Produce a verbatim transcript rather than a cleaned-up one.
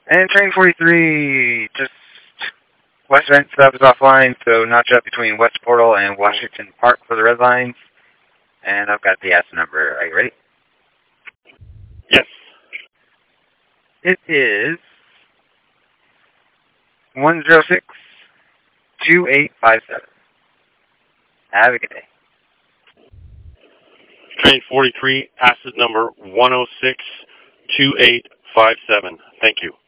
And train forty-three, just West Bend stuff is offline, so notch up between West Portal and Washington Park for the red lines. And I've got the ass number. Are you ready? Yes. It is one zero six two eight five seven. Have a good day. Train forty-three, acid number one oh six two eight five seven. Thank you.